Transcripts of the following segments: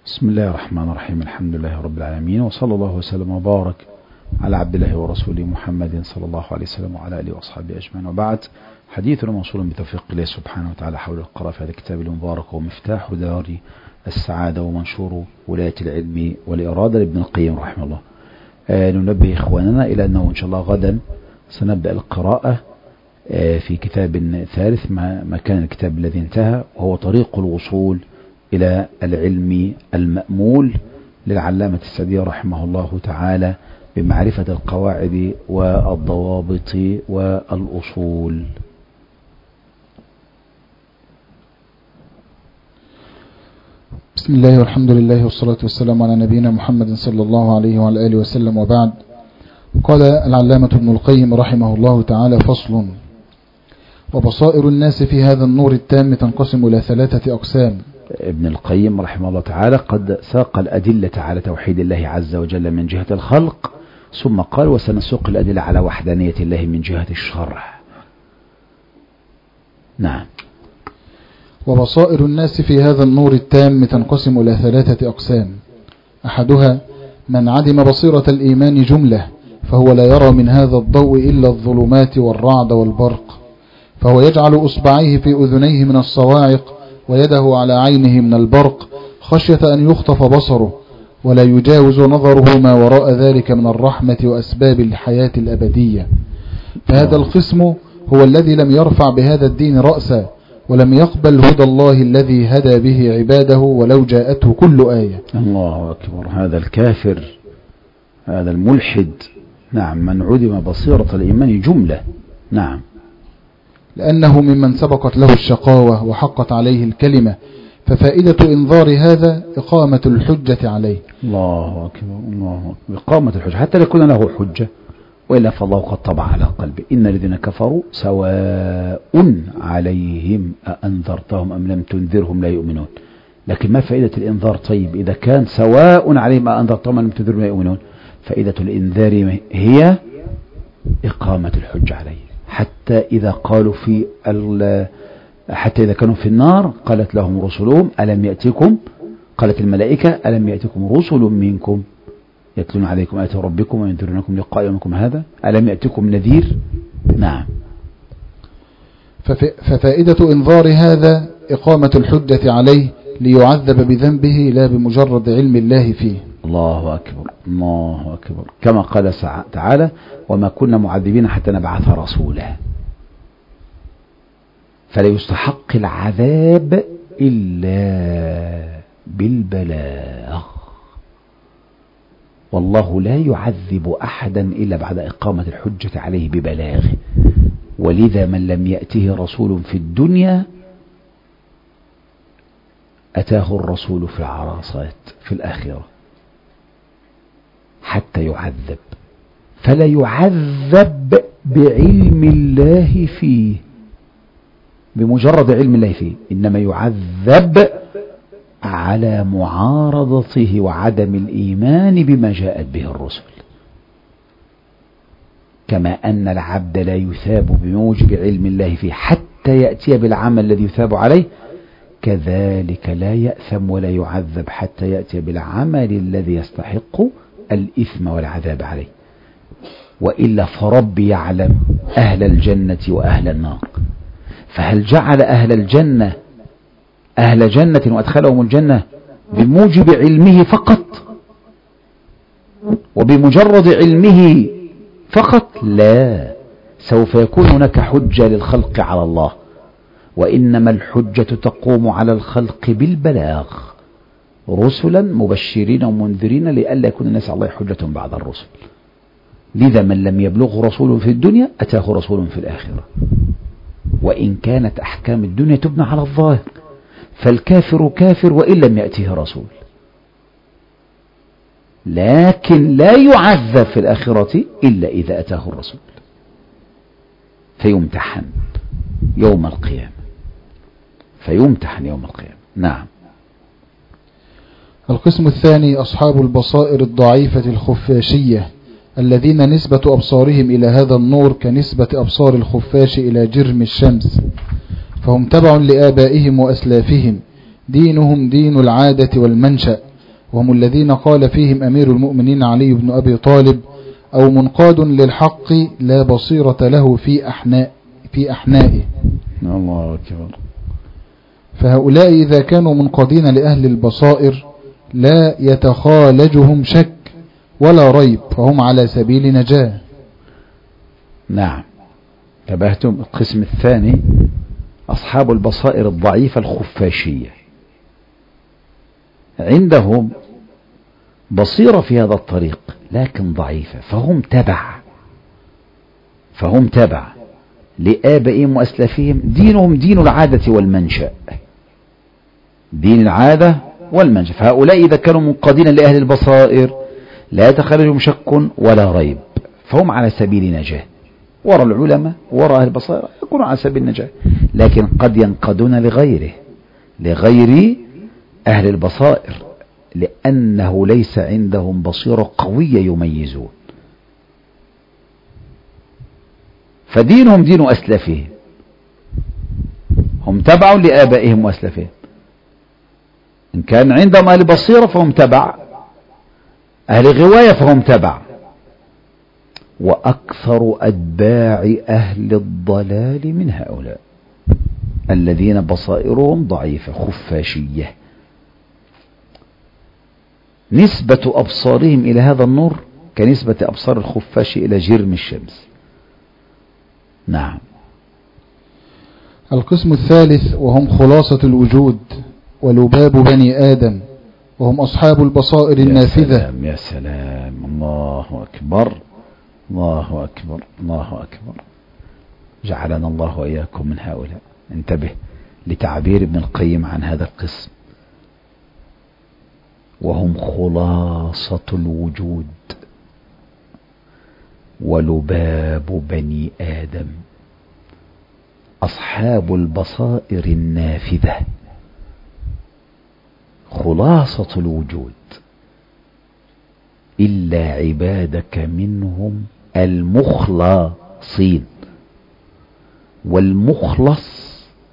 بسم الله الرحمن الرحيم. الحمد لله رب العالمين، وصلى الله وسلم وبارك على عبد الله ورسوله محمد صلى الله عليه وسلم وعلى آله وأصحابه أجمعين، وبعد. حديثنا موصول بتوفيق الله سبحانه وتعالى حول القراءة في هذا الكتاب المبارك ومفتاح دار السعادة ومنشور ولاية العلم والإرادة لابن القيم رحمه الله. ننبه إخواننا إلى أنه إن شاء الله غدا سنبدأ القراءة في كتاب ثالث مكان الكتاب الذي انتهى، وهو طريق الوصول إلى العلم المأمول للعلامة السعدي رحمه الله تعالى بمعرفة القواعد والضوابط والأصول. بسم الله والحمد لله والصلاة والسلام على نبينا محمد صلى الله عليه وعلى آله وسلم، وبعد. قال العلامة ابن القيم رحمه الله تعالى: فصل. وبصائر الناس في هذا النور التام تنقسم إلى 3 أقسام. ابن القيم رحمه الله تعالى قد ساق الأدلة على توحيد الله عز وجل من جهة الخلق، ثم قال: وسنسوق الأدلة على وحدانية الله من جهة الشرع. نعم. وبصائر الناس في هذا النور التام تنقسم إلى 3 أقسام. أحدها من عدم بصيرة الإيمان جملة، فهو لا يرى من هذا الضوء إلا الظلمات والرعد والبرق، فهو يجعل أصبعيه في أذنيه من الصواعق ويده على عينه من البرق خشية أن يخطف بصره، ولا يجاوز نظره ما وراء ذلك من الرحمة وأسباب الحياة الأبدية. فهذا القسم هو الذي لم يرفع بهذا الدين رأسا، ولم يقبل هدى الله الذي هدى به عباده ولو جاءته كل آية. الله أكبر. هذا الكافر، هذا الملحد، نعم، من عدم بصيرة الإيمان جملة. نعم. لأنه ممن سبقت له الشقاوة وحقت عليه الكلمة، ففائدة إنذار هذا إقامة الحجة عليه. الله أكبر، الله أكبر. إقامة الحجة حتى يكون له حجة، وإلا فالله قد طبع على قلبه: إن الذين كفروا سواء عليهم أأنذرتهم أم لم تنذرهم لا يؤمنون. لكن ما فائدة الإنذار؟ طيب إذا كان سواء عليهم أأنذرتهم أم لم تنذرهم لا يؤمنون، فائدة الإنذار هي إقامة الحجة عليه. حتى إذا كانوا في النار قالت لهم رسلهم ألم يأتكم، قالت الملائكة ألم يأتكم رسل منكم يتلون عليكم آيات ربكم وينذرونكم لقاء يومكم هذا ألم يأتكم نذير. نعم. ففائدة إنذار هذا إقامة الحجة عليه ليعذب بذنبه لا بمجرد علم الله فيه. الله أكبر، الله أكبر. كما قال تعالى: وما كنا معذبين حتى نبعث رسولا. فلا يستحق العذاب إلا بالبلاغ، والله لا يعذب أحدا إلا بعد إقامة الحجة عليه ببلاغه. ولذا من لم يأته رسول في الدنيا أتاه الرسول في العراصات في الآخرة حتى يعذب، فلا يعذب بعلم الله فيه، بمجرد علم الله فيه، إنما يعذب على معارضته وعدم الإيمان بما جاءت به الرسل. كما أن العبد لا يثاب بموجب علم الله فيه حتى يأتي بالعمل الذي يثاب عليه، كذلك لا يأثم ولا يعذب حتى يأتي بالعمل الذي يستحق الإثم والعذاب عليه. وإلا فربي يعلم أهل الجنة وأهل النار، فهل جعل أهل الجنة أهل جنة وأدخلهم الجنة بموجب علمه فقط وبمجرد علمه فقط؟ لا، سوف يكون هناك حجة للخلق على الله، وإنما الحجة تقوم على الخلق بالبلاغ، رسلا مبشرين ومنذرين لئلا يكون الناس على الله حجة بعد الرسل. لذا من لم يبلغ رسول في الدنيا أتاه رسول في الآخرة، وإن كانت أحكام الدنيا تبنى على الظاهر، فالكافر كافر وإن لم يأته رسول، لكن لا يعذب في الآخرة إلا إذا أتاه الرسول، فيمتحن يوم القيامة، فيمتحن يوم القيامة. نعم. القسم الثاني أصحاب البصائر الضعيفة الخفاشية، الذين نسبة أبصارهم إلى هذا النور كنسبة أبصار الخفاش إلى جرم الشمس، فهم تبع لآبائهم وأسلافهم، دينهم دين العادة والمنشأ، وهم الذين قال فيهم أمير المؤمنين علي بن أبي طالب: أو منقاد للحق لا بصيرة له في أحنائه. الله أكبر. فهؤلاء إذا كانوا منقادين لأهل البصائر لا يتخالجهم شك ولا ريب، فهم على سبيل نجاة. نعم. تبهتم. القسم الثاني أصحاب البصائر الضعيفة الخفاشية، عندهم بصيرة في هذا الطريق لكن ضعيفة، فهم تبع لآبائهم وأسلافهم. دينهم دين العادة والمنشأ، دين العادة والمنشأ. فهؤلاء إذا كانوا منقادين لأهل البصائر لا يتخرجهم شك ولا ريب، فهم على سبيل نجاة. وراء العلماء وراء أهل البصائر يكونوا على سبيل النجاة، لكن قد ينقادون لغير أهل البصائر، لأنه ليس عندهم بصيرة قوية يميزون. فدينهم دين أسلافهم، هم تبع لآبائهم وأسلافهم. إن كان عندهم أهل بصيرة فهم تبع، أهل غواية فهم تبع. وأكثر أتباع أهل الضلال من هؤلاء الذين بصائرهم ضعيفة خفاشية، نسبة أبصارهم إلى هذا النور كنسبة أبصار الخفاش إلى جرم الشمس. نعم. القسم الثالث وهم خلاصة الوجود ولباب بني آدم، وهم أصحاب البصائر النافذة. يا سلام. الله أكبر، الله أكبر، الله أكبر. جعلنا الله وإياكم من هؤلاء. انتبه لتعبير ابن القيم عن هذا القسم: وهم خلاصة الوجود ولباب بني آدم، أصحاب البصائر النافذة، خلاصة الوجود، إلا عبادك منهم المخلصين. والمخلص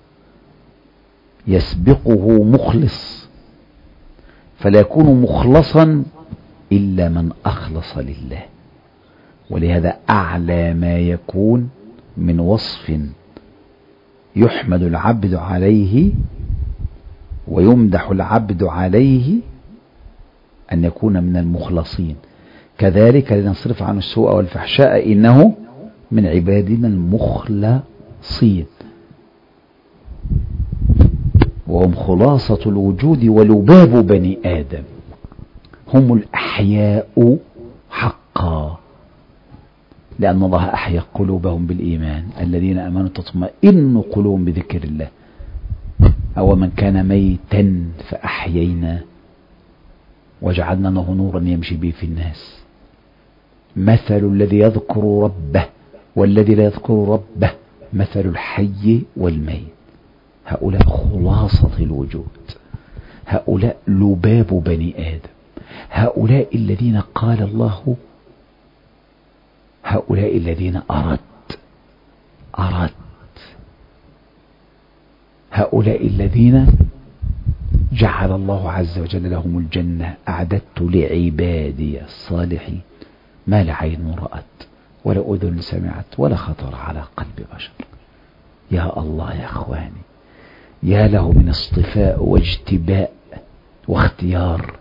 يسبقه مخلص، فلا يكون مخلصا إلا من أخلص لله. ولهذا أعلى ما يكون من وصف يحمد العبد عليه ويمدح العبد عليه أن يكون من المخلصين. كذلك لنصرف عنه السوء والفحشاء إنه من عبادنا المخلصين. وهم خلاصة الوجود ولباب بني آدم، هم الأحياء حقا، لأن الله أحيا قلوبهم بالإيمان، الذين آمنوا تطمئن قلوبهم بذكر الله. أو من كان ميتا فأحيينا وجعلنا له نورا يمشي به في الناس، مثل الذي يذكر ربه والذي لا يذكر ربه مثل الحي والميت. هؤلاء خلاصة الوجود، هؤلاء لباب بني آدم، هؤلاء الذين قال الله، هؤلاء الذين أردت، هؤلاء الذين جعل الله عز وجل لهم الجنة: أعددت لعبادي الصالحين ما لا عين رأت ولا أذن سمعت ولا خطر على قلب بشر. يا الله يا أخواني، يا له من اصطفاء واجتباء واختيار.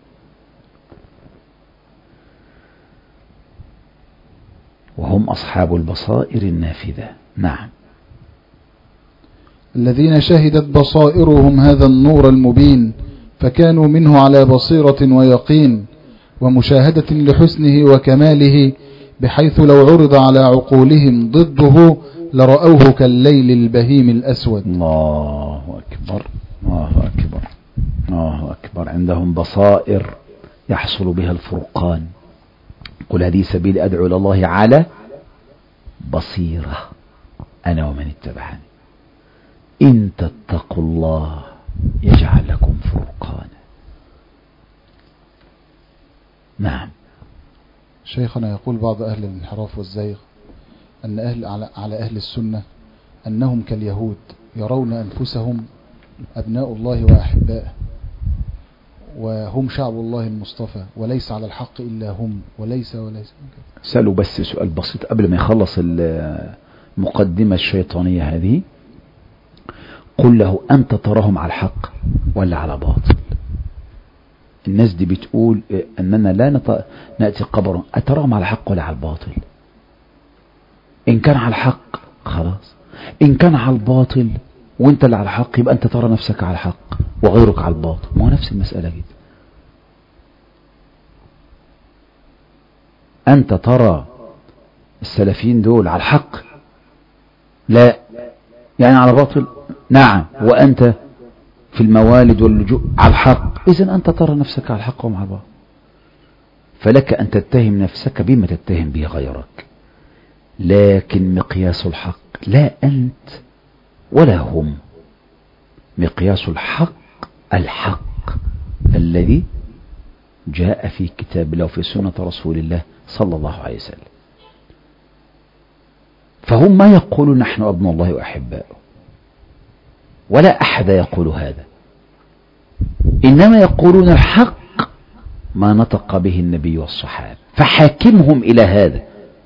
وهم أصحاب البصائر النافذة. نعم. الذين شهدت بصائرهم هذا النور المبين فكانوا منه على بصيرة ويقين ومشاهدة لحسنه وكماله، بحيث لو عرض على عقولهم ضده لرأوه كالليل البهيم الأسود. الله أكبر، الله أكبر، الله أكبر. عندهم بصائر يحصل بها الفرقان. قل هذه سبيل أدعو إلى الله على بصيرة أنا ومن اتبعني إن تتقوا الله يجعل لكم فرقانا. نعم. شيخنا يقول بعض أهل الانحراف والزيغ أن على أهل السنة أنهم كاليهود يرون أنفسهم أبناء الله وأحباءه، وهم شعب الله المصطفى وليس على الحق إلا هم وليس سألوا بس سؤال بسيط قبل ما يخلص المقدمة الشيطانية هذه. قل له أنت تراهم على الحق ولا على باطل؟ الناس دي بتقول أننا لا نأتي قبرهم، أتراهم على الحق ولا على الباطل؟ إن كان على الحق خلاص، إن كان على الباطل وانت اللي على الحق يبقى انت ترى نفسك على الحق وغيرك على الباطل. ما هو نفس المسألة كده. انت ترى السلفيين دول على الحق؟ لا. يعني على باطل؟ نعم. وانت في الموالد واللجوء على الحق، اذن انت ترى نفسك على الحق ومع الباطل. فلك ان تتهم نفسك بما تتهم به غيرك، لكن مقياس الحق لا انت ولا هم. مقياس الحق الحق الذي جاء في كتاب الله وفي سنة رسول الله صلى الله عليه وسلم. فهم ما يقولون نحن أبناء الله وأحباؤه، ولا أحد يقول هذا، إنما يقولون الحق ما نطق به النبي والصحابة، فحاكمهم إلى هذا.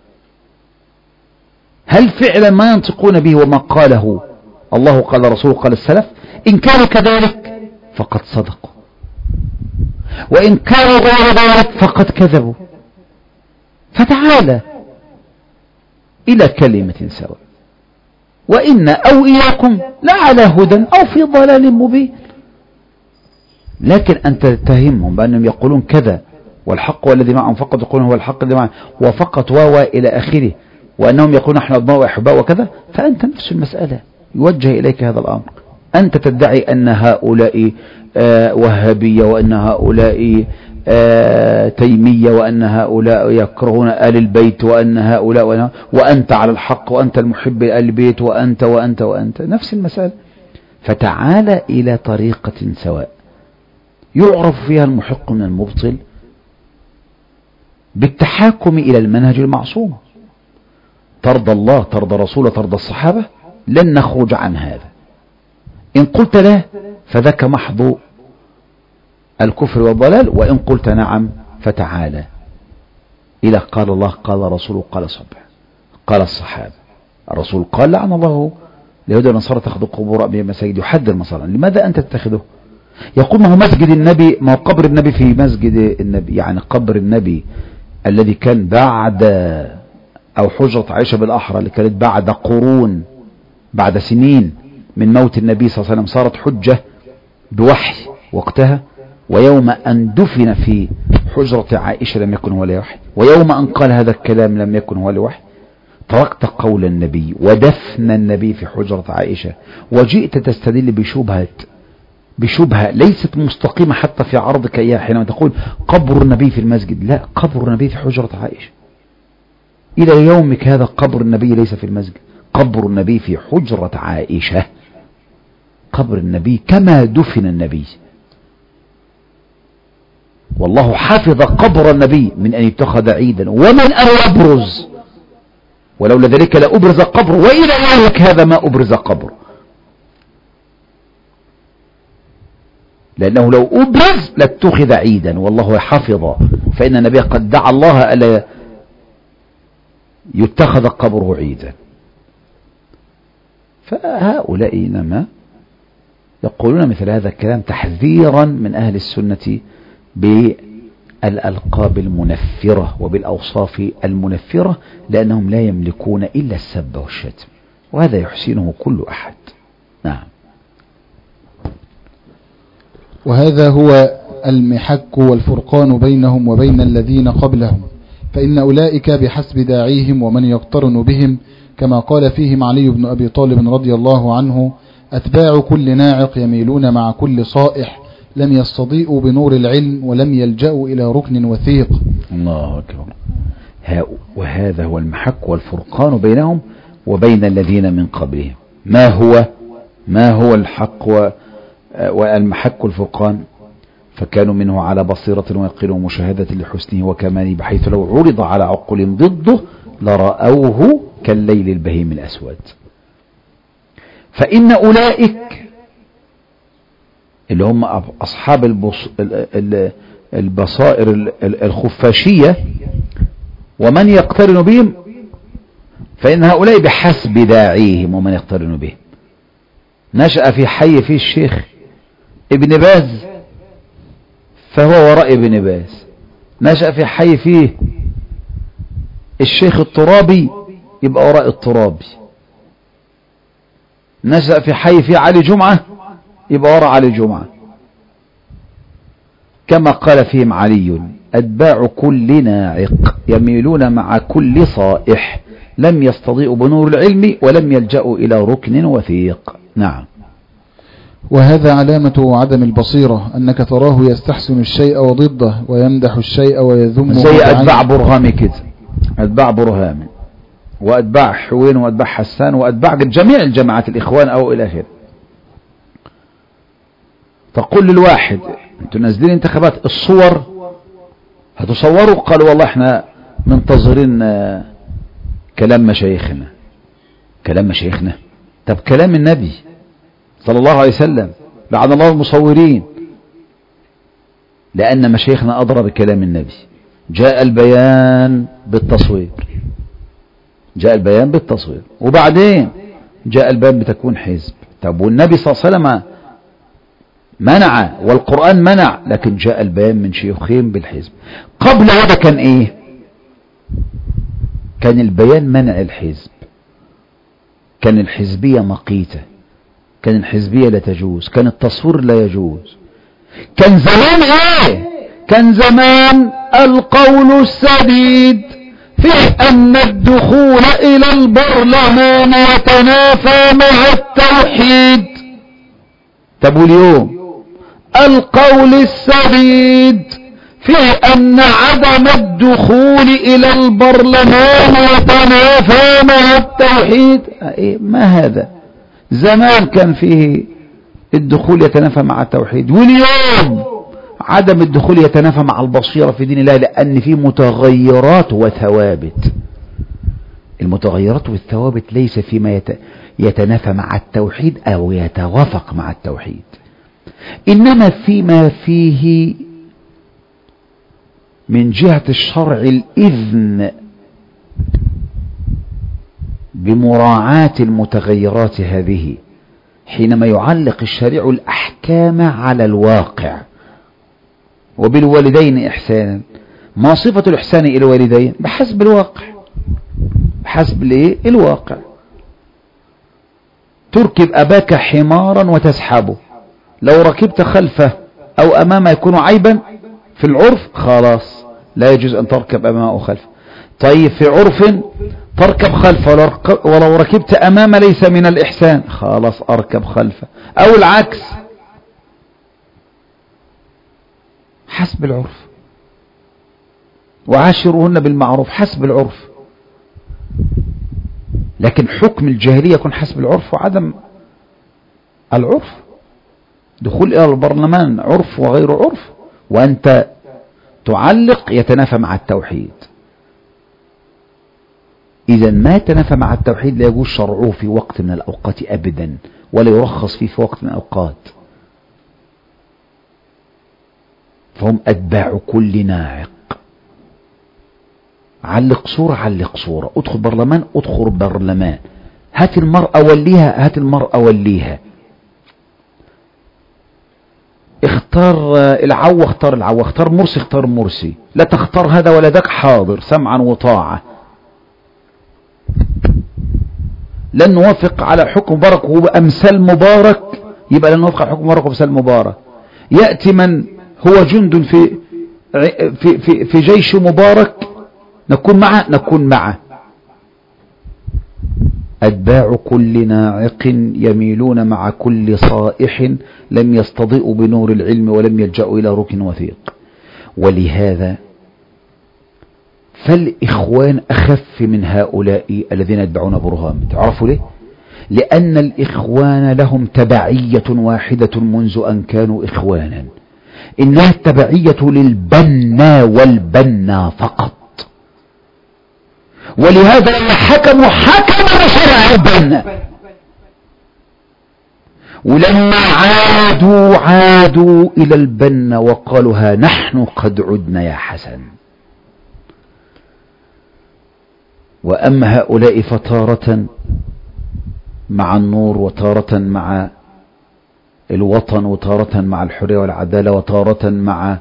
هل فعلا ما ينطقون به وما قاله الله قال رسوله قال السلف؟ إن كانوا كذلك فقد صدقوا، وإن كانوا غير ذلك فقد كذبوا. فتعالى إلى كلمة سواء، وإن أو إياكم لعلى هدى أو في ضلال مبين. لكن أنت تتهمهم بأنهم يقولون كذا والحق والذي معهم فقط يقولون هو الحق الذي معهم وفقط إلى آخره، وأنهم يقولون نحن أبناء وأحباء وكذا. فأنت نفس المسألة يوجه إليك هذا الأمر. أنت تدعي أن هؤلاء وهابية، وأن هؤلاء تيمية، وأن هؤلاء يكرهون آل البيت، وأن هؤلاء وأنت على الحق، وأنت المحب لآل البيت، وأنت نفس المسألة. فتعال إلى طريقة سواء يعرف فيها المحق من المبطل بالتحاكم إلى المنهج المعصوم. ترضى الله، ترضى رسوله، ترضى الصحابة، لن نخرج عن هذا. إن قلت لا فذاك محض الكفر والضلال، وإن قلت نعم فتعالى إلى قال الله قال رسوله قال صبح قال الصحابة. الرسول قال لعن الله اليهود والنصارى تأخذوا قبور مساجد، يحذر مثلا. لماذا أنت تتخذه؟ يقول ما هو مسجد النبي، ما هو قبر النبي في مسجد النبي، يعني قبر النبي الذي كان بعد، أو حجرة عائشة بالأحرى اللي كانت بعد قرون، بعد سنين من موت النبي صلى الله عليه وسلم، صارت حجة بوحي وقتها. ويوم أن دفن في حجرة عائشة لم يكن هو لوحي، ويوم أن قال هذا الكلام لم يكن هو لوحي. تركت قول النبي ودفن النبي في حجرة عائشة، وجئت تستدل بشبهة ليست مستقيمة حتى في عرضك إياها، حينما تقول قبر النبي في المسجد. لا، قبر النبي في حجرة عائشة. إلى يومك هذا قبر النبي ليس في المسجد، قبر النبي في حجرة عائشة. قبر النبي كما دفن النبي، والله حفظ قبر النبي من أن يتخذ عيدا ومن أن يبرز، ولولا ذلك لأبرز قبر، وإلى يومك هذا ما أبرز قبر، لأنه لو أبرز لاتخذ عيدا، والله حفظ. فإن النبي قد دعا الله ألا يتخذ قبره عيدا. فهؤلاء إنما يقولون مثل هذا الكلام تحذيرا من أهل السنة بالألقاب المنفرة وبالأوصاف المنفرة، لأنهم لا يملكون إلا السب والشتم، وهذا يحسنه كل أحد. نعم. وهذا هو المحك والفرقان بينهم وبين الذين قبلهم، فإن أولئك بحسب داعيهم ومن يقترن بهم، كما قال فيهم علي بن أبي طالب رضي الله عنه: أتباع كل ناعق يميلون مع كل صائح، لم يستضيئوا بنور العلم ولم يلجأوا إلى ركن وثيق. الله أكبر. وهذا هو المحك والفرقان بينهم وبين الذين من قبلهم. ما هو الحق والمحك والفرقان؟ فكانوا منه على بصيرة ويقين ومشاهدة لحسنه وكماله، بحيث لو عرض على عقل ضده لرأوه كالليل البهيم الأسود. فإن أولئك اللي هم أصحاب البصائر الخفاشية، ومن يقترن بهم فإن هؤلاء بحسب داعيهم ومن يقترن بهم. نشأ في حي فيه الشيخ ابن باز فهو وراء ابن باز، نشأ في حي فيه الشيخ الترابي يبقى وراء الترابي، نشأ في حي فيه علي جمعة يبقى وراء علي جمعة. كما قال فيهم علي: أتباع كل ناعق يميلون مع كل صائح، لم يستضيئوا بنور العلم ولم يلجأوا إلى ركن وثيق. نعم. وهذا علامة عدم البصيرة، أنك تراه يستحسن الشيء وضده ويمدح الشيء ويذمه، زي أتباع برهامي كده، أتباع برهامي وأتباع حوين وأتباع حسان وأتباع جميع الجماعات الإخوان أو إلى آخره. تقول للواحد: أنتوا نازلين انتخابات، الصور هتصوروا؟ قالوا: والله احنا منتظرين كلام مشايخنا. كلام مشايخنا؟ طب كلام النبي صلى الله عليه وسلم، لعن الله المصورين، لأن مشايخنا أدرى بكلام النبي. جاء البيان بالتصوير، جاء البيان بالتصوير، وبعدين جاء البيان بتكون حزب. طب والنبي صلى الله عليه وسلم منع والقرآن منع، لكن جاء البيان من شيوخين بالحزب. قبل هذا كان ايه؟ كان البيان منع الحزب، كان الحزبية مقيتة، كان الحزبية لا تجوز، كان التصوير لا يجوز. كان زمان ايه؟ كان زمان القول السديد في أن الدخول إلى البرلمان يتنافى مع التوحيد. طب واليوم القول السديد في أن عدم الدخول إلى البرلمان يتنافى مع التوحيد. ما هذا؟ زمان كان فيه الدخول يتنافى مع التوحيد، واليوم عدم الدخول يتنافى مع البصيرة في دين الله، لأن فيه متغيرات وثوابت. المتغيرات والثوابت ليس فيما يتنافى مع التوحيد أو يتوافق مع التوحيد، إنما فيما فيه من جهة الشرع الإذن بمراعاة المتغيرات هذه، حينما يعلق الشريع الأحكام على الواقع. وبالوالدين إحسانا، ما صفة الإحسان إلى الوالدين؟ بحسب الواقع، بحسب الواقع. تركب أباك حمارا وتسحبه، لو ركبت خلفه أو أمامه يكون عيبا في العرف، خلاص لا يجوز أن تركب أمامه أو خلفه. طيب في عرف تركب خلفه، ولو ركبت أمامه ليس من الإحسان، خلاص أركب خلفه، أو العكس، حسب العرف. وعاشروهن بالمعروف، حسب العرف. لكن حكم الجاهلية يكون حسب العرف وعدم العرف. دخول إلى البرلمان عرف وغير عرف، وأنت تعلق يتنافى مع التوحيد. إذا ما تنافى مع التوحيد لا يجوز شرعه في وقت من الأوقات أبدا، ولا يرخص فيه في وقت من الأوقات. فهم أتباع كل ناعق. علق صورة، علق صورة. ادخل برلمان، ادخل برلمان. هات المرأة وليها، هات المرأة وليها. اختار العو، اختار العو. اختار مرسي، اختار مرسي. لا تختار هذا ولا ذاك، حاضر، سمعا وطاعة. لن نوافق على حكم مبارك وأمثال مبارك، يبقى لن نوافق على حكم مبارك وأمثال مبارك. يأتي من هو جند في جيش مبارك، نكون معه. أتباع كل ناعق يميلون مع كل صائح، لم يستضيئوا بنور العلم ولم يلجأوا إلى ركن وثيق. ولهذا فالإخوان أخف من هؤلاء الذين يتبعون برهام. تعرفوا ليه؟ لأن الإخوان لهم تبعية واحدة منذ أن كانوا إخوانا، إنها التبعية للبنا والبنا فقط. ولهذا حكموا بشرع البنا، ولما عادوا إلى البنة وقالوا ها نحن قد عدنا يا حسن. وأما هؤلاء فتارة مع النور، وتارة مع الوطن، وتارة مع الحرية والعدالة، وتارة مع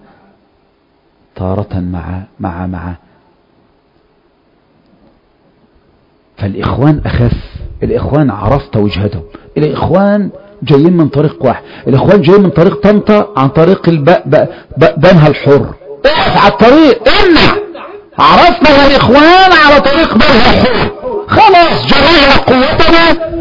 فالإخوان أخف. الإخوان عرفت وجهتهم. الإخوان جايين من طريق واحد. الإخوان جايين من طريق طنطا عن طريق بنها الحر. اقف على الطريق، امنع. عرفنا الإخوان على طريق بنها الحر، خلاص جمعنا قوتنا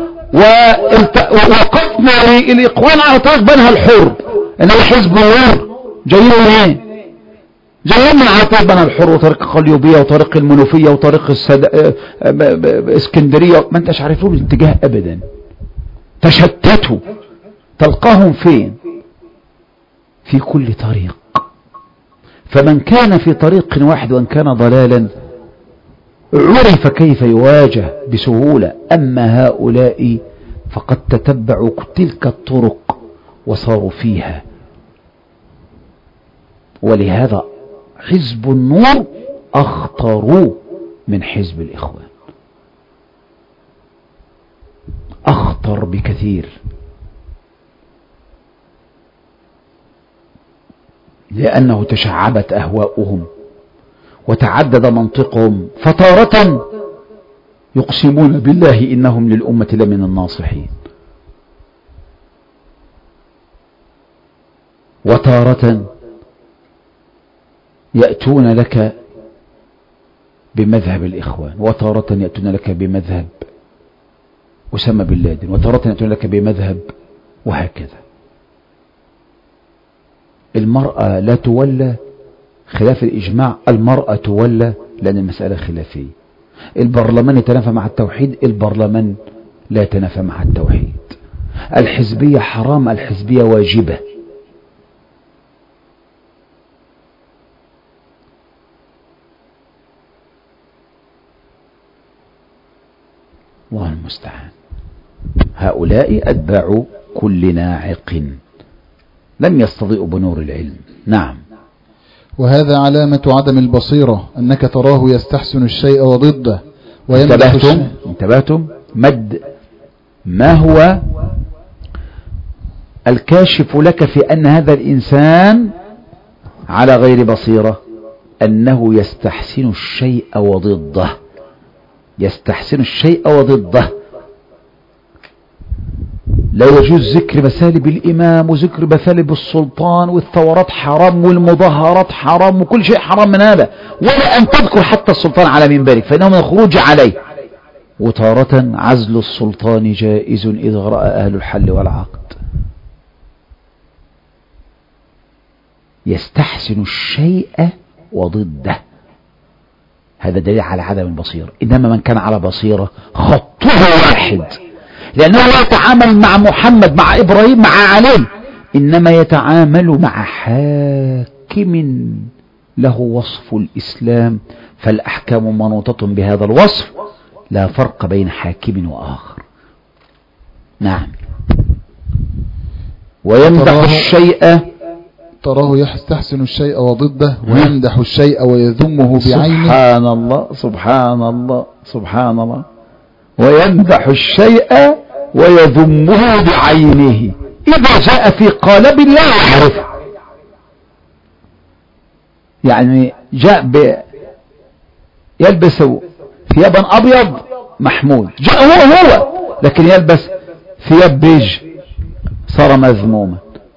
ووقفنا للإخوان على طريق بنها الحر. إنما حزب النور جايين من ايه؟ جايين من على طريق بنها الحر وطريق القليوبية وطريق المنوفية وطريق اسكندرية. ما انتش عارفون الاتجاه ابدا، تشتتوا. تلقاهم فين؟ في كل طريق. فمن كان في طريق واحد وان كان ضلالا عرف كيف يواجه بسهولة. اما هؤلاء فقد تتبعوا تلك الطرق وصاروا فيها. ولهذا حزب النور اخطر من حزب الإخوان، أخطر بكثير، لأنه تشعبت أهواؤهم وتعدد منطقهم. فتارة يقسمون بالله إنهم للأمة لمن الناصحين، وتارة يأتون لك بمذهب الإخوان، وتارة يأتون لك بمذهب أسامة بن لادن، وتارة يأتون لك بمذهب، وهكذا. المرأة لا تولى خلاف الإجماع، المرأة تولى لأن المسألة خلافية. البرلمان يتنافى مع التوحيد، البرلمان لا يتنافى مع التوحيد. الحزبية حرام، الحزبية واجبة. الله المستعان. هؤلاء أتباع كل ناعق لم يستضيئوا بنور العلم. نعم. وهذا علامة عدم البصيرة، أنك تراه يستحسن الشيء وضده ويمدح الشيء. انتبهتم؟ ما هو الكاشف لك في أن هذا الإنسان على غير بصيرة؟ أنه يستحسن الشيء وضده، يستحسن الشيء وضده. لا يجوز ذكر مسالب الإمام وذكر مسالب السلطان، والثورات حرام والمظاهرات حرام وكل شيء حرام من هذا، ولا أن تذكر حتى السلطان على منبرك فإنه من الخروج عليه. وتارة عزل السلطان جائز إذا رأى أهل الحل والعقد. يستحسن الشيء وضده، هذا دليل على عدم البصيرة. إنما من كان على بصيرة خطه واحد، لأنه لا يتعامل مع محمد مع إبراهيم مع علي، إنما يتعامل مع حاكم له وصف الإسلام، فالأحكام منوطة بهذا الوصف، لا فرق بين حاكم وآخر. نعم. ويمدح الشيء، تراه يستحسن الشيء وضده ويمدح الشيء ويذمه بعينه. سبحان الله سبحان الله سبحان الله. ويمدح الشيء ويذمه بعينه. إذا جاء في قالب لا يعرفه، يعني جاء يلبس ثيابا أبيض محمود، جاء هو لكن يلبس ثياب بيج صار مذموما.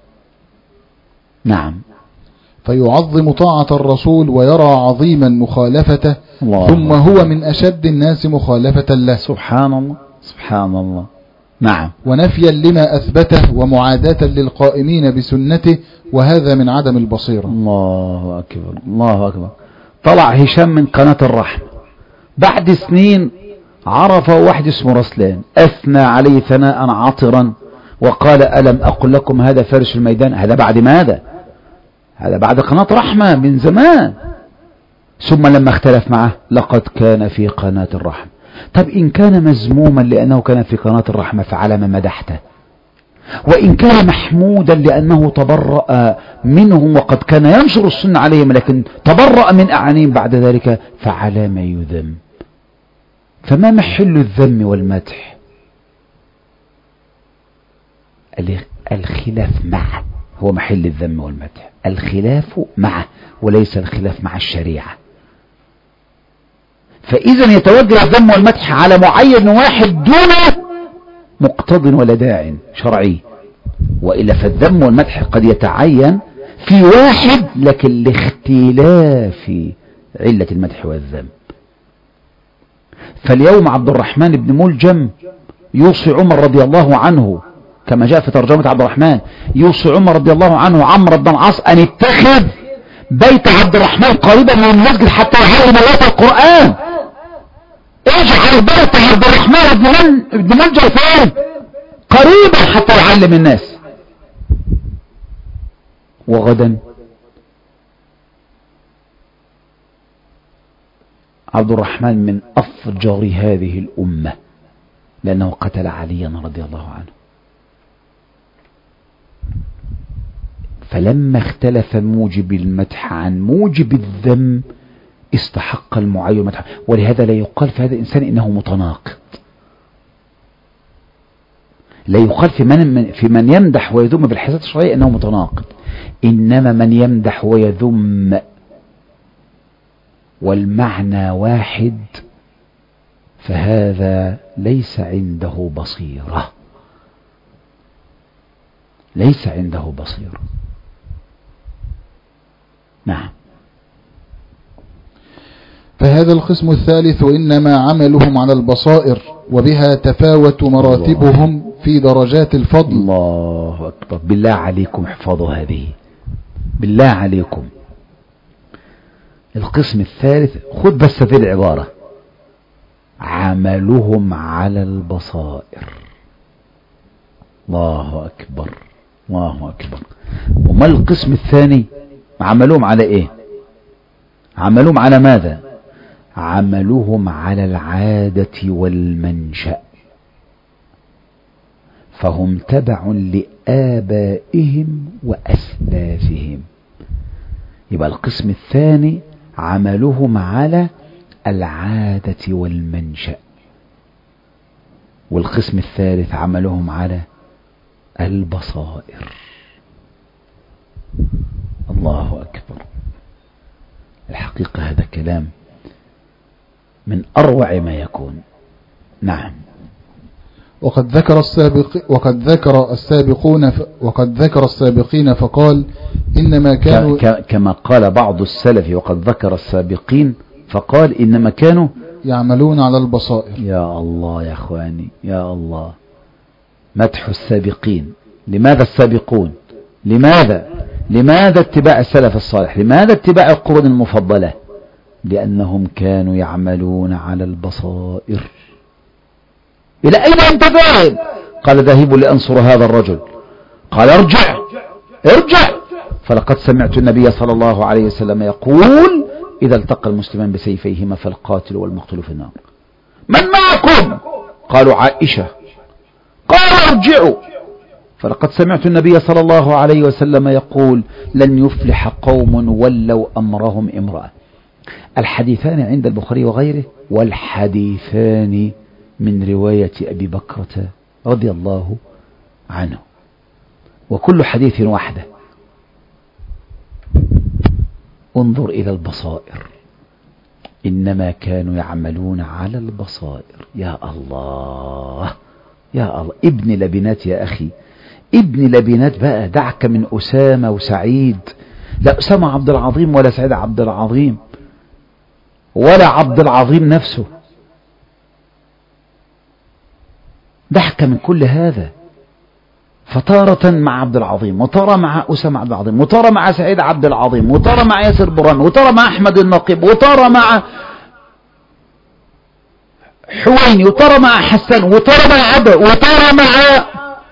نعم. فيعظم طاعة الرسول ويرى عظيما مخالفته، ثم هو من أشد الناس مخالفة له. سبحان الله سبحان الله. نعم. ونفيا لما أثبته ومعاداة للقائمين بسنته، وهذا من عدم البصيرة. الله أكبر الله أكبر. طلع هشام من قناة الرحمة بعد سنين، عرف واحد اسمه رسلان، أثنى عليه ثناء عطرا وقال ألم أقل لكم هذا فارس الميدان. هذا بعد ماذا؟ هذا بعد قناة رحمة من زمان. ثم لما اختلف معه لقد كان في قناة الرحمة. طب إن كان مذموما لأنه كان في قناة الرحمة فعلى ما مدحته؟ وإن كان محمودا لأنه تبرأ منهم وقد كان ينشر السنة عليهم، لكن تبرأ من أعانيهم بعد ذلك، فعلى ما يذم. فما محل الذم والمدح؟ الخلاف معه هو محل الذم والمدح، الخلاف معه وليس الخلاف مع الشريعة. فإذا يتوجه الذم والمدح على معين واحد دون مقتض ولا داع شرعي، وإلا فالذم والمدح قد يتعين في واحد لكن لاختلاف علة المدح والذم. فاليوم عبد الرحمن بن ملجم يوصي عمر رضي الله عنه، كما جاء في ترجمة عبد الرحمن، يوصي عمر رضي الله عنه عمرو بن العاص أن اتخذ بيت عبد الرحمن قريبا من المسجد حتى يعلم الناس القرآن. اجعل بيت عبد الرحمن بن ملجم فين؟ قريبا حتى يعلم الناس. وغدا عبد الرحمن من أفجر هذه الأمة، لأنه قتل عليا رضي الله عنه. فلما اختلف موجب المدح عن موجب الذم استحق المعين المدح، ولهذا لا يقال في هذا الإنسان إنه متناقض. لا يقال في من يمدح ويذم بالحساب الشرعية إنه متناقض، إنما من يمدح ويذم والمعنى واحد فهذا ليس عنده بصيرة، ليس عنده بصيرة. نعم. فهذا القسم الثالث إنما عملهم على البصائر، وبها تفاوت مراتبهم في درجات الفضل. الله أكبر. بالله عليكم احفظوا هذه، بالله عليكم. القسم الثالث، خذ بس في العبارة، عملهم على البصائر. الله أكبر، الله أكبر. وما القسم الثاني؟ عملهم على إيه؟ عملهم على ماذا؟ عملهم على العادة والمنشأ، فهم تبع لآبائهم وأسلافهم. يبقى القسم الثاني عملهم على العادة والمنشأ، والقسم الثالث عملهم على البصائر. الله أكبر. الحقيقة هذا كلام من أروع ما يكون. نعم. وقد ذكر السابقين فقال إنما كانوا كما قال بعض السلف، وقد ذكر السابقين فقال إنما كانوا يعملون على البصائر. يا الله يا أخواني، يا الله. مدح السابقين. لماذا السابقون؟ لماذا اتباع السلف الصالح؟ لماذا اتباع القرون المفضلة؟ لأنهم كانوا يعملون على البصائر. إلى أين أنت ذاهب؟ قال ذاهب لأنصر هذا الرجل. قال ارجع، فلقد سمعت النبي صلى الله عليه وسلم يقول إذا التقى المسلمان بسيفيهما فالقاتل والمقتول في النار. من معكم؟ قالوا عائشة. قال ارجعوا، فلقد سمعت النبي صلى الله عليه وسلم يقول لن يفلح قوم ولوا أمرهم امرأة. الحديثان عند البخاري وغيره، والحديثان من رواية أبي بكرة رضي الله عنه، وكل حديث واحدة. انظر إلى البصائر، إنما كانوا يعملون على البصائر. يا الله يا الله. ابن لبنات يا أخي، ابن لبنات بقى. دعك من أسامة وسعيد، لا أسامة عبد العظيم ولا سعيد عبد العظيم ولا عبد العظيم نفسه. دعك من كل هذا. فتارة مع عبد العظيم، وتارة مع أسامة عبد العظيم، وتارة مع سعيد عبد العظيم، وتارة مع ياسر برامي، وتارة مع أحمد النقيب، وتارة مع حويني، وتارة مع حسن، وتارة مع عبد، وتارة مع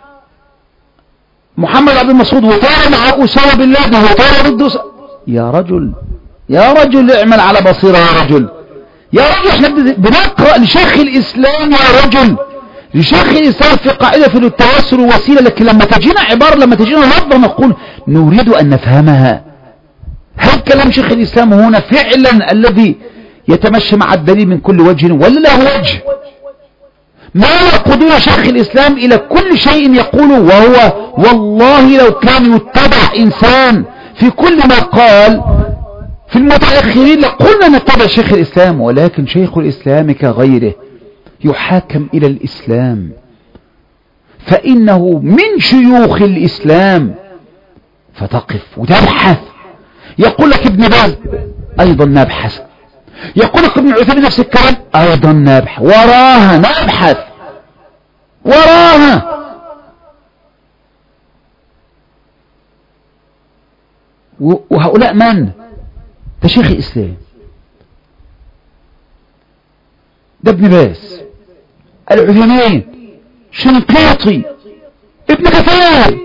محمد عبد المسعود، وتارة مع أسامة بن لادن، وتارة ضد يا رجل اعمل على بصيرة. يا رجل احنا بنقرأ لشيخ الإسلام. يا رجل لشيخ الإسلام في قاعدة في التواصل وسيلة، لكن لما تجينا عبارة، لما تجينا لفظة، نقول نريد أن نفهمها. هل كلام شيخ الإسلام هنا فعلا الذي يتمشى مع الدليل من كل وجه ولا له وجه؟ ما يقودون شيخ الإسلام إلى كل شيء يقوله، وهو والله لو كان يتبع إنسان في كل ما قال في المتأخرين لقلنا نتبع شيخ الإسلام، ولكن شيخ الإسلام كغيره يحاكم إلى الإسلام، فإنه من شيوخ الإسلام، فتقف وتبحث. يقول لك ابن باز أيضا نبحث، يقول لك ابن عثيمين نفس الكلام أيضا نبحث، وراها نبحث وراها. وهؤلاء من؟ ده شيخ الإسلام، ده ابن باز، العثيمين، شنقيطي، ابن كثير،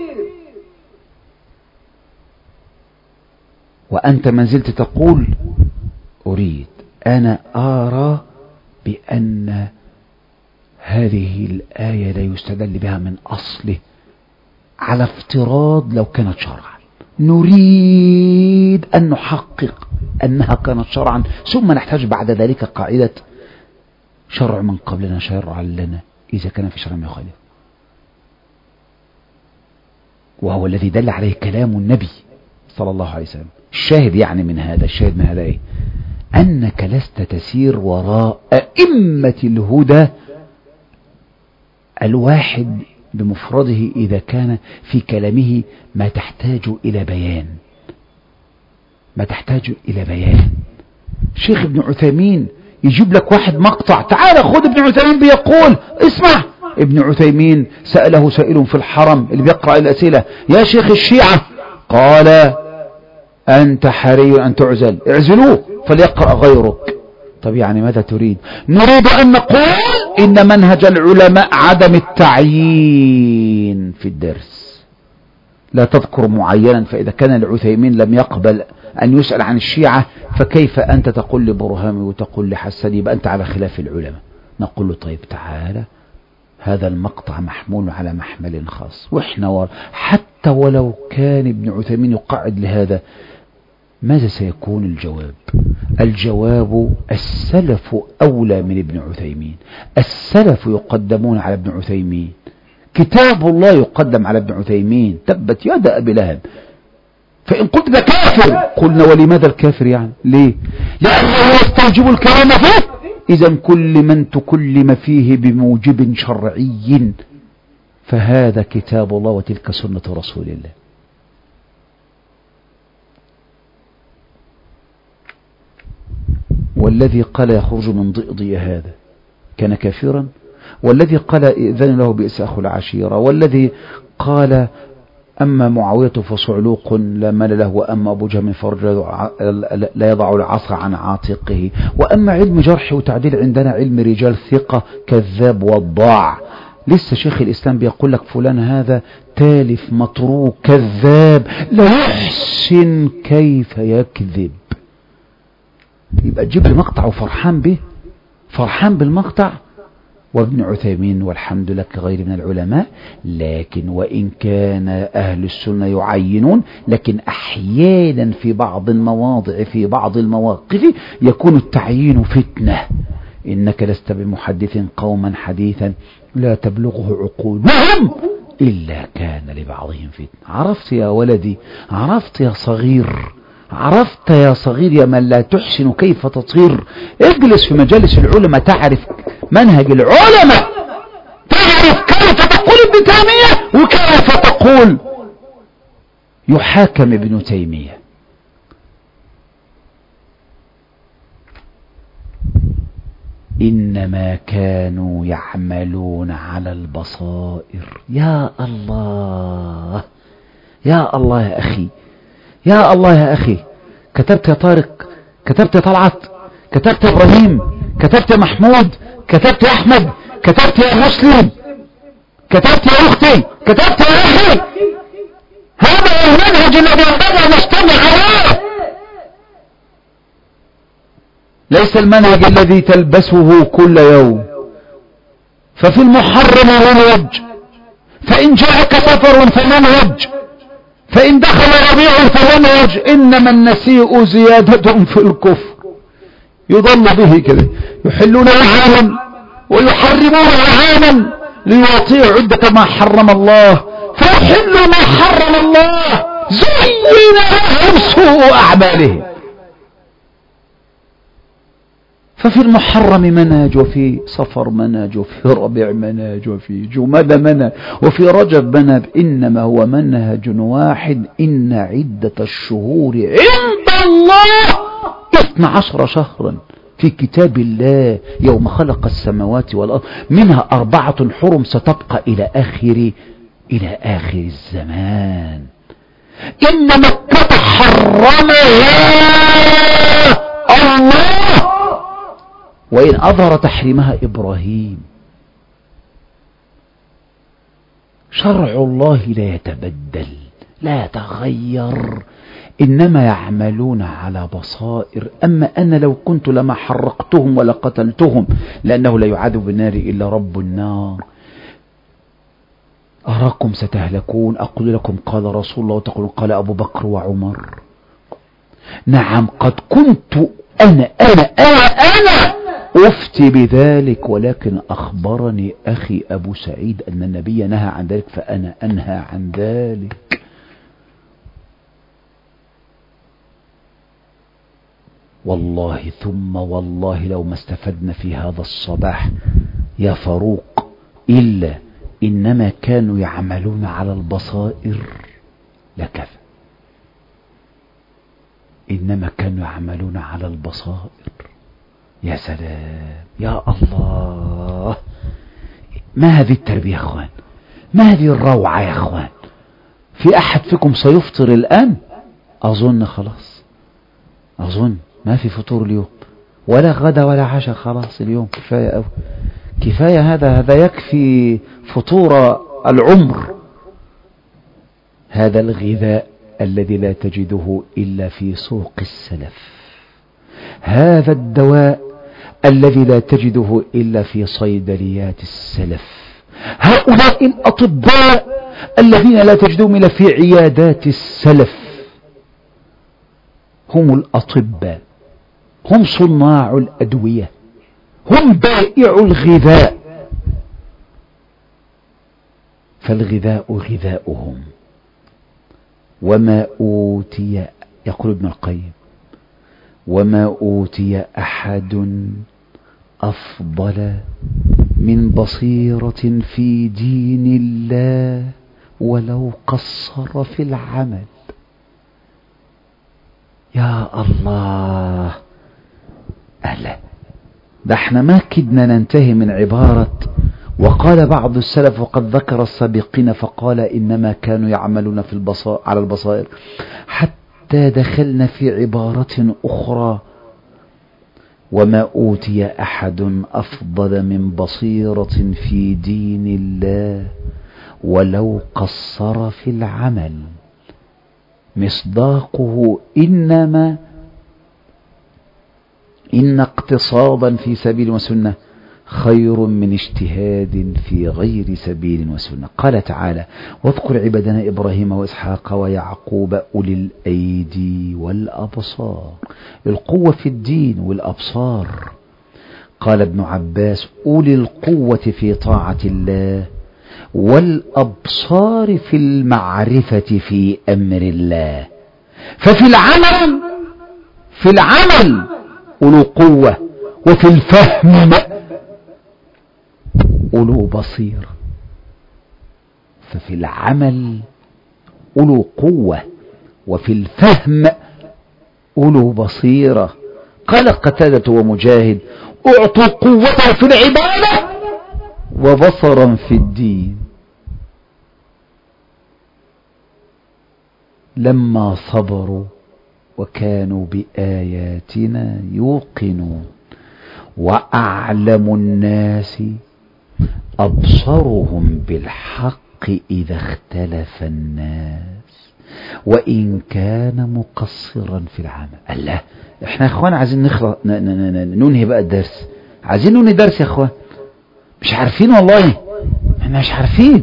وأنت ما زلت تقول أريد، أنا أرى بأن هذه الآية لا يستدل بها من أصله على افتراض لو كانت شرعا، نريد أن نحقق أنها كانت شرعا، ثم نحتاج بعد ذلك قاعدة شرع من قبلنا شرعا لنا إذا كان في شرع ما يخالف، وهو الذي دل عليه كلام النبي صلى الله عليه وسلم. الشاهد يعني من هذا، الشاهد من هذا إيه؟ أنك لست تسير وراء أئمة الهدى الواحد بمفرده إذا كان في كلامه ما تحتاج إلى بيان، ما تحتاج إلى بيان. شيخ ابن عثيمين يجيب لك واحد مقطع، تعال خذ ابن عثيمين بيقول، اسمع ابن عثيمين سأله سائل في الحرم اللي بيقرأ الأسئلة، يا شيخ الشيعة، قال أنت حري أن تعزل، اعزلوه فليقرأ غيرك. طب يعني ماذا تريد؟ نريد أن نقول إن منهج العلماء عدم التعيين في الدرس، لا تذكر معينا، فإذا كان العثيمين لم يقبل أن يسأل عن الشيعة فكيف أنت تقول لبرهامي وتقول لحسن، يبقى أنت على خلاف العلماء. نقول له طيب تعالى، هذا المقطع محمول على محمل خاص، وإحنا حتى ولو كان ابن عثيمين يقعد لهذا، ماذا سيكون الجواب؟ الجواب السلف أولى من ابن عثيمين، السلف يقدمون على ابن عثيمين، كتاب الله يقدم على ابن عثيمين، تبت يد أبي لهب. فإن قلت ده كافر، قلنا ولماذا الكافر يعني؟ ليه؟ لأنه يستوجب الكلام فيه، إذا كل من تكلم فيه بموجب شرعي فهذا كتاب الله وتلك سنة رسول الله. والذي قال يخرج من ضئضي هذا كان كافرا، والذي قال إذن له بئس أخو العشيرة، والذي قال أما معاوية فصعلوق لا مال له، وأما أبو جهم فرج لا يضع العصا عن عاتقه، وأما علم جرح وتعديل عندنا علم رجال ثقة كذاب وضاع. لسه شيخ الإسلام بيقول لك فلان هذا تالف متروك كذاب لا يحسن كيف يكذب. يبقى تجيب لي مقطع وفرحان به، فرحان بالمقطع. وابن عثيمين والحمد لله كغير من العلماء، لكن وإن كان أهل السنة يعينون، لكن أحيانا في بعض المواضع في بعض المواقف يكون التعيين فتنة. إنك لست بمحدث قوما حديثا لا تبلغه عقولهم إلا كان لبعضهم فتنة. عرفت يا ولدي، عرفت يا صغير، عرفت يا صغير يا من لا تحسن كيف تطير. اجلس في مجالس العلماء تعرف منهج العلماء، تعرف كيف تقول ابن تيمية وكيف تقول يحاكم ابن تيمية. إنما كانوا يعملون على البصائر. يا الله يا الله يا أخي، يا الله يا أخي، كتبت يا طارق، كتبت يا طلعت، كتبت يا إبراهيم، كتبت يا محمود، كتبت يا أحمد، كتبت يا مسلم، كتبت يا أختي، كتبت يا أخي. هذا هو المنهج الذي ينبغي أن نستمع عليه، ليس المنهج الذي تلبسه كل يوم. ففي المحرم منهج، فإن جاءك سفر فمنهج، فإن دخل ربيع فمنهج. إنما النسيء زيادة في الكفر، يضل به كده، يحلون عاما ويحرمون عاما ليعطيه عدة ما حرم الله، فيحلوا ما حرم الله، زين لهم سوء أعمالهم. ففي المحرم منهج، وفي صفر منهج، وفي ربيع منهج، وفي جمادى منهج، وفي رجب منهج. إنما هو منهج واحد. إن عدة الشهور عند الله 12 شهرا في كتاب الله يوم خلق السماوات والأرض، منها 4 حرم ستبقى إلى آخر الزمان. إن مكة حرمها الله، وإن أظهر تحريمها إبراهيم. شرع الله لا يتبدل، لا يتغير، إنما يعملون على بصائر. أما أنا لو كنت لما حرقتهم ولا قتلتهم، لأنه لا يعذب بالنار إلا رب النار. أراكم ستهلكون. أقول لكم قال رسول الله، وتقولون قال أبو بكر وعمر. نعم، قد كنت أنا أفتي بذلك، ولكن أخبرني أخي أبو سعيد أن النبي نهى عن ذلك، فأنا أنهى عن ذلك. والله ثم والله لو ما استفدنا في هذا الصباح يا فاروق إلا إنما كانوا يعملون على البصائر لكفى. إنما كانوا يعملون على البصائر. يا سلام يا الله، ما هذه التربية يا أخوان، ما هذه الروعة يا أخوان. في أحد فيكم سيفطر الآن؟ أظن خلاص، أظن ما في فطور اليوم، ولا غدا ولا عشاء، خلاص اليوم كفاية أوي، كفاية. هذا يكفي فطور العمر. هذا الغذاء الذي لا تجده إلا في سوق السلف، هذا الدواء الذي لا تجده إلا في صيدليات السلف، هؤلاء الأطباء الذين لا تجدهم إلا في عيادات السلف، هم الأطباء، هم صناع الأدوية، هم بائع الغذاء. فالغذاء غذاؤهم. وما أوتي، يقول ابن القيم، وما أوتي أحد أفضل من بصيرة في دين الله ولو قصر في العمل. يا الله، أهلا، ده احنا ما كدنا ننتهي من عبارة وقال بعض السلف، وقد ذكر السابقين فقال إنما كانوا يعملون في على البصائر، حتى دخلنا في عبارة أخرى، وما أوتي أحد أفضل من بصيرة في دين الله ولو قصر في العمل. مصداقه إنما إن اقتصادا في سبيل وسنة خير من اجتهاد في غير سبيل وسنة. قال تعالى: واذكر عبادنا إبراهيم وإسحاق ويعقوب أولي الأيدي والأبصار. القوة في الدين والأبصار. قال ابن عباس: أولي القوة في طاعة الله والأبصار في المعرفة في أمر الله. ففي العمل أولو قوة، وفي الفهم أولو بصيرة. ففي العمل أولو قوة، وفي الفهم أولو بصيرة. قال قتادة ومجاهد: أعطوا قوة في العبادة وبصرا في الدين. لما صبروا وكانوا بآياتنا يوقنون. وأعلم الناس أبصرهم بالحق إذا اختلف الناس وإن كان مقصرا في العمل. الله، احنا يا اخوان عايزين ننهي بقى الدرس، عايزين ننهي درس يا اخوان. مش عارفين والله، احنا مش عارفين.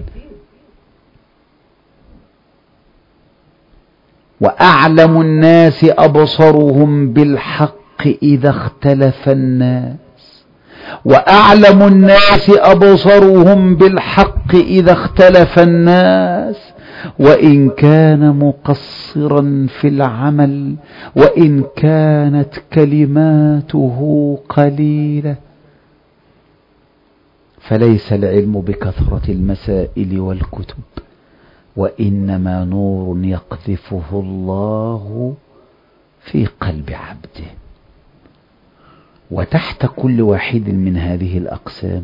وأعلم الناس أبصرهم بالحق إذا اختلف الناس، وأعلم الناس أبصرهم بالحق إذا اختلف الناس، وإن كان مقصرا في العمل، وإن كانت كلماته قليلة. فليس العلم بكثرة المسائل والكتب، وإنما نور يقذفه الله في قلب عبده. وتحت كل واحد من هذه الأقسام،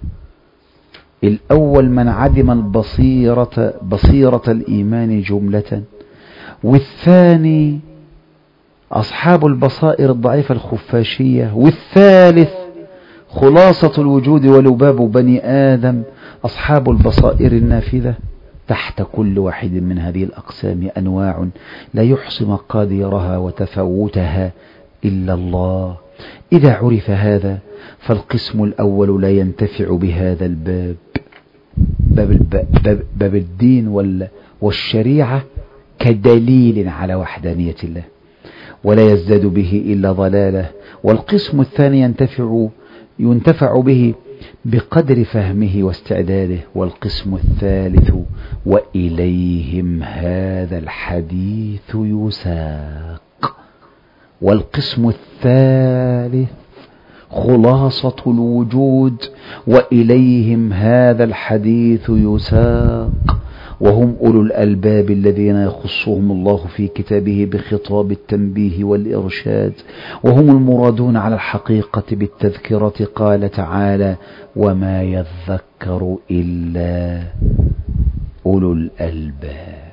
الأول من عدم بصيرة الإيمان جملة، والثاني أصحاب البصائر الضعيفة الخفاشية، والثالث خلاصة الوجود ولباب بني آدم أصحاب البصائر النافذة. تحت كل واحد من هذه الأقسام أنواع لا يحصي مقاديرها وتفاوتها إلا الله. إذا عرف هذا فالقسم الأول لا ينتفع بهذا الباب، باب الدين والشريعة كدليل على وحدانية الله، ولا يزداد به إلا ضلاله. والقسم الثاني ينتفع به بقدر فهمه واستعداده. والقسم الثالث وإليهم هذا الحديث يساق. والقسم الثالث خلاصة الوجود، وإليهم هذا الحديث يساق، وهم أولو الألباب الذين يخصهم الله في كتابه بخطاب التنبيه والإرشاد، وهم المرادون على الحقيقة بالتذكرة. قال تعالى: وما يذكر إلا أولو الألباب.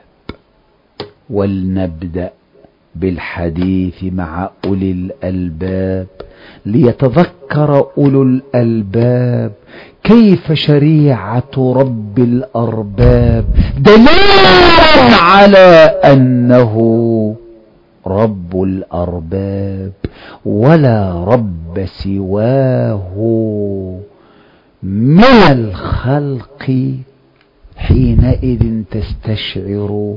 ولنبدأ بالحديث مع أولي الألباب ليتذكر أولو الألباب كيف شريعة رب الأرباب دليل على أنه رب الأرباب ولا رب سواه من الخلق. حينئذ تستشعر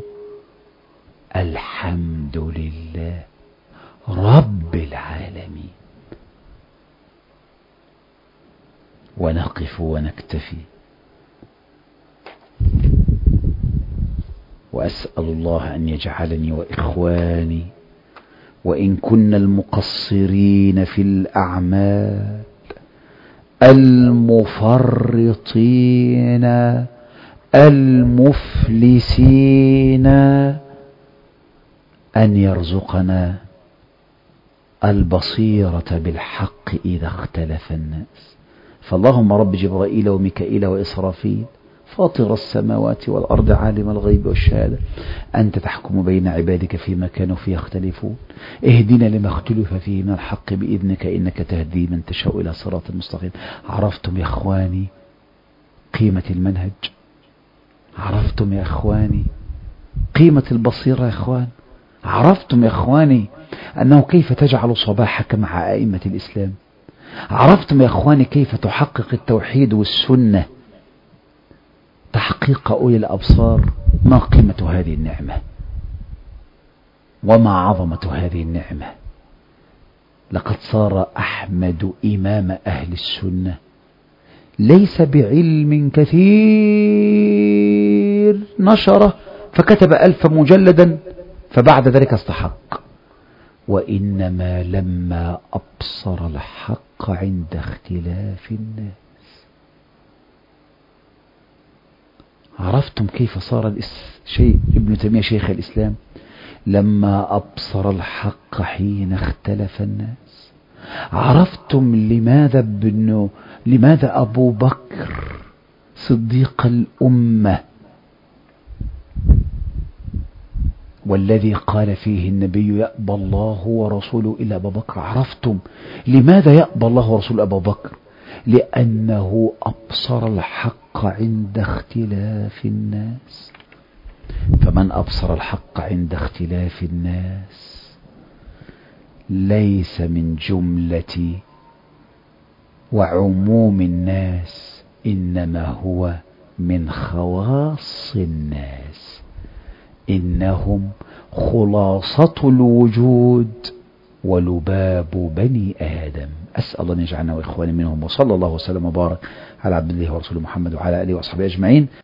الحمد لله رب العالمين. ونقف ونكتفي، وأسأل الله أن يجعلني وإخواني وإن كنا المقصرين في الأعمال المفرطين المفلسين أن يرزقنا البصيرة بالحق إذا اختلف الناس. فاللهم رب جبرائيل وميكائيل وإسرافيل فاطر السماوات والأرض عالم الغيب والشهادة، أنت تحكم بين عبادك فيما كانوا فيه يختلفون، اهدنا لما اختلف فيه من الحق بإذنك إنك تهدي من تشاء إلى صراط مستقيم. عرفتم يا إخواني قيمة المنهج؟ عرفتم يا إخواني قيمة البصيرة يا إخوان؟ عرفتم يا إخواني أنه كيف تجعل صباحك مع أئمة الإسلام؟ عرفتم يا إخواني كيف تحقق التوحيد والسنة تحقيق أولي الأبصار؟ ما قيمة هذه النعمة وما عظمة هذه النعمة؟ لقد صار أحمد إمام أهل السنة ليس بعلم كثير نشره فكتب 1000 مجلدا فبعد ذلك استحق، وإنما لما أبصر الحق عند اختلاف الناس. عرفتم كيف صار ابن تيمية شيخ الإسلام لما أبصر الحق حين اختلف الناس؟ عرفتم لماذا أبو بكر صديق الأمة والذي قال فيه النبي يأبى الله ورسوله إلا أبا بكر؟ عرفتم لماذا يأبى الله ورسوله أبا بكر؟ لأنه أبصر الحق عند اختلاف الناس. فمن أبصر الحق عند اختلاف الناس ليس من جملة وعموم الناس، إنما هو من خواص الناس، إنهم خلاصة الوجود ولباب بني آدم. أسأل الله أن يجعلنا وإخواني منهم، وصلى الله وسلم وبارك على عبد الله ورسوله محمد وعلى آله وأصحابه أجمعين.